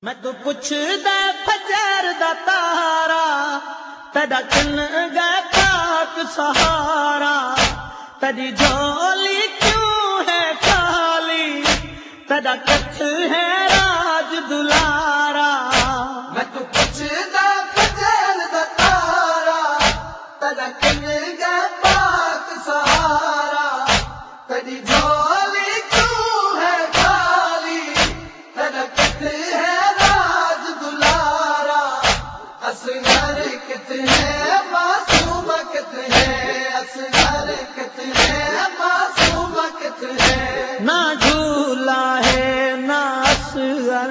میں تو پوچھدا فجر دا تارا تیرا کن گئے پاک سہارا، تیری جھولی کیوں ہے خالی، تیرا کچھ ہے راج دلارا۔ میں تو پوچھدا فجر دا تارا تیرا کن گئے پاک سہارا، تیری جھولی کیوں ہے خالی، تیرا کچھ ہے راج دلارا۔ اصغر کتنے معصوم کتنے، اصغر کتنے معصوم کتنے، نہ جھولا ہے نہ اصغر،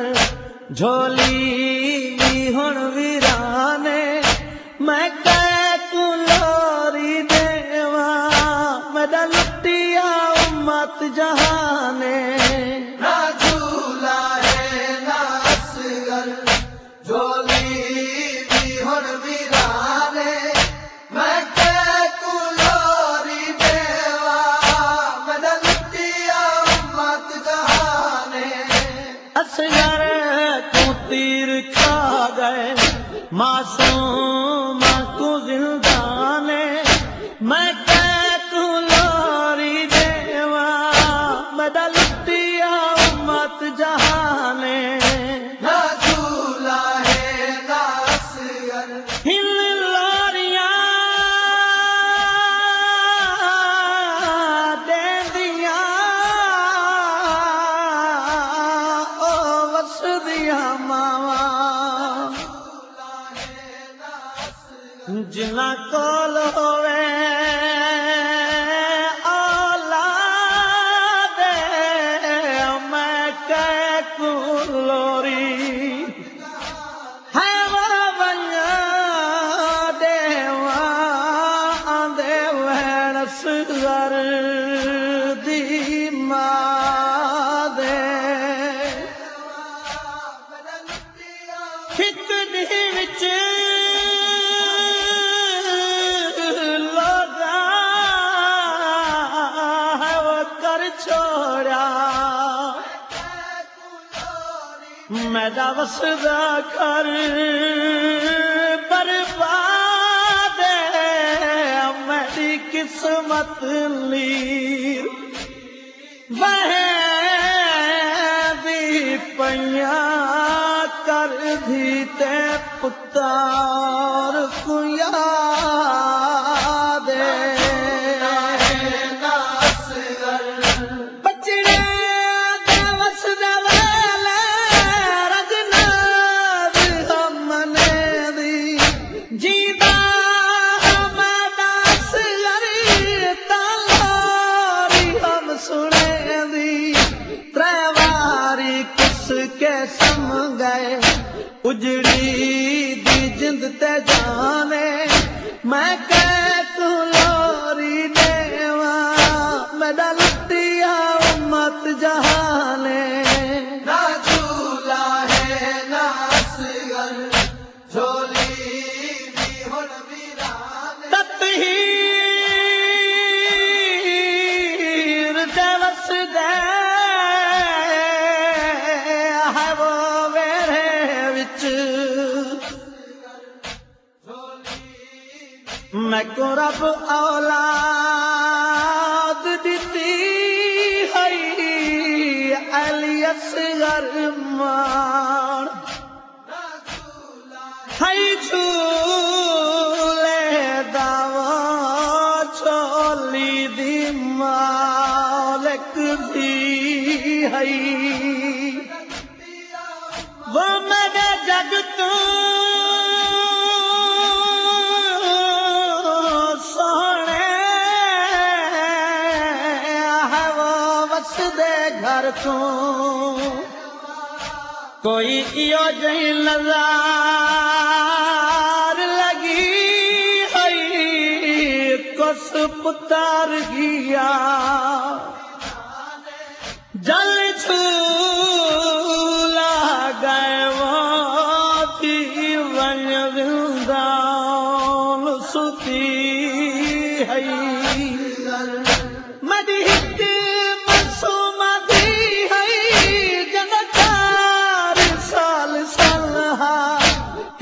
جھولی بھی ہن ویرانے، میں کو لوری دیواں میرا لٹیا امت جہانے۔ نہ جھولا ہے نہ اصغر، جھولی بھی ہن ویرانے، میں کو لوری دیواں میرا لٹیا امت جہانے۔ اصغر کو تیر کھا گئے معصوم کو زندانے، میں کو لوری دیواں میرا لٹیا امت جہانے۔ نہ جھولا ہے نہ اصغر، ہل لوریاں دیندیاں او وسدیاں ماواں، جنہاں کول ہووے اولاد میں کو لوری ہے ونجا دیواں آندے وین اصغر دی ماں دے۔ ایک دی وچ میرا وسدا گھر برباد ہے، میری قسمت لیر دی پیاں کر دی تے پتار کو یاد ہے۔ گئے اجڑی دی جند تے جانے، میں کو لوری دیواں میرا لٹیا امت جہانے۔ نہ جھولا ہے نہ اصغر، جھولی بھی ہن ویرانے، تطہیر دے وسدے میں کو رب اولاد دیتی ہے علی اصغر مان، ہے جھولے داواں چھولی دی مالک بھی ہے، وہ میرے جگ تو گھر تو کوئی ایو جہی نظر لگی ہے، کس پتر گیا جل جھولا گئے وہ تھی ون وندان ستی ہے۔ مدی معصوم دی ہے جنتار سال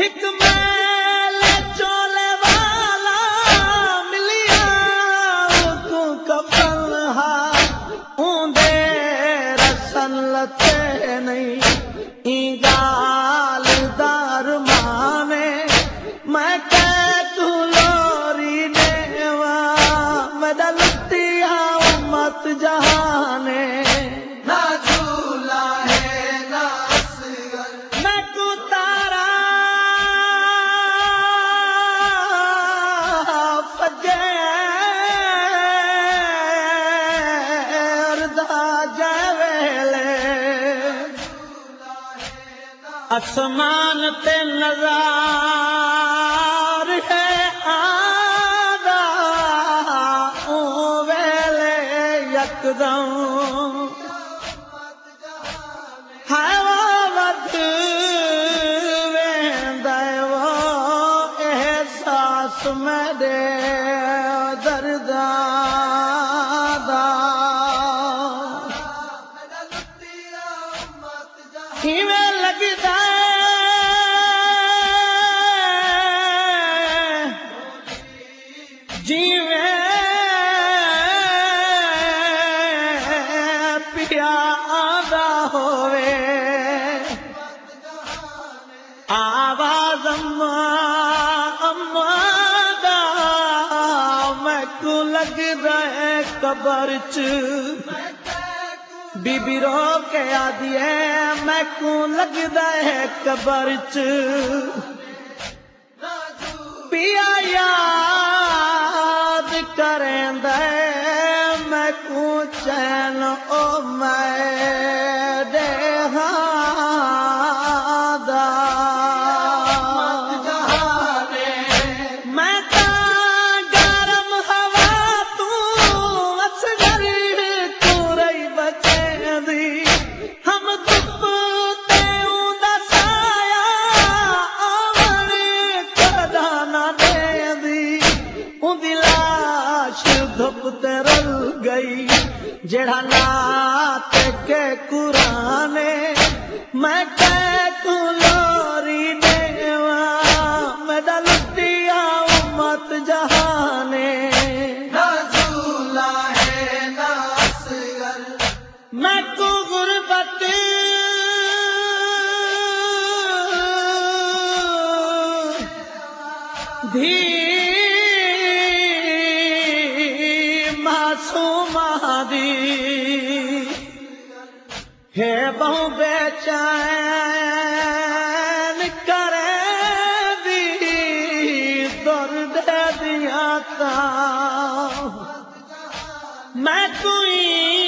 ایک میل چولے والا ملیا کو کفن ہا اوندے رسن لتے نہیں گال دار مانے میں کہ تو لوری دیوا میں دلتی امت جہانے نہ جھولا ہے نہ اصغر میں کو تارا فجر دا جویلے آسمان تے نظار ہے آدھا او ویلے یکدم ود ویندے وہ احساس میرے دردا کیویں لگدا جیویں پیا آدا ہوئے آواز اماں دا میں کو لگدا ہے قبر چ بی بی رو کے آدھی ہے میں کو لگدا ہے قبر چ پیا یاد کریں دے میں کو چین او میں دے ہادا میں تا گرم ہوا تو اصغر تو رہی بچے دی ہم دپ تے اوندا سایہ آور کدا نہ دے دی اندی لاش دھپ تے رل گئی جڑا نات کے قرآن میں کہ تو لوری دیوا میں دلتی امت جہانے نہ جھولا ہے نہ اصغر میں کو غربت بھی معصوم دی ہے بہو بے چین کرے دی درد دیا تا میں کوئی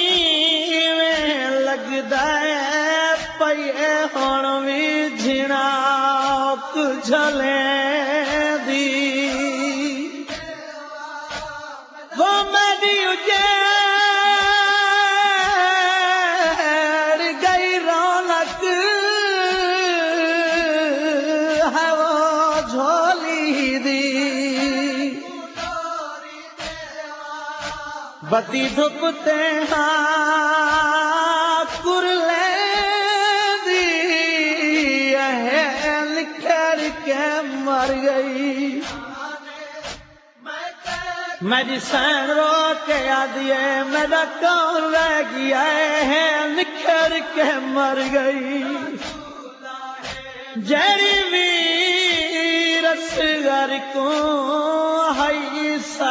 لگدا ہے پئیے ہن وی جھڑاک جھلے دی وہ میری اجڑ گئی رونق ہے وہ جھولی دی بتی دھپتے ہاں کرلے دی لکھڑ کے مر گئی میری سین رو کے آدھی ہے میرا کون رہ گیا ہے نکھر کے مر گئی جیڑی ویر اصغر کو ہائی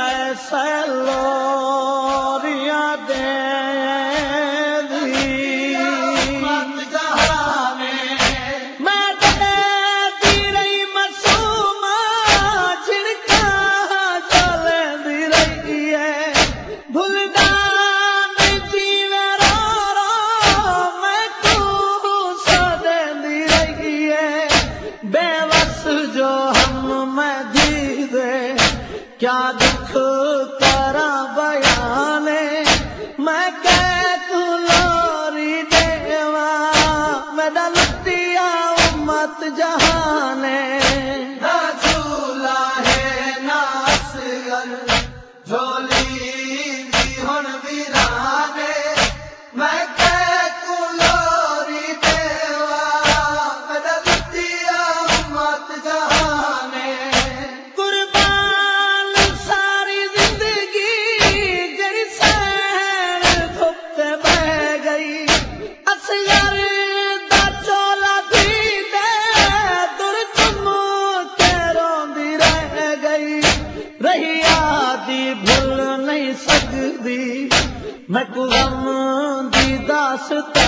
سیلوریاں دے کیا دکھ کرا بیان میں کہ تو لوری دیوا میں دلتی امت جہانے نہ جھولا ہے نہ اصغر جھولی بھی ہن ویرانے میں کہ تو لوری دیوا میں دلتی امت جہانے دی میں کو غم دی داستان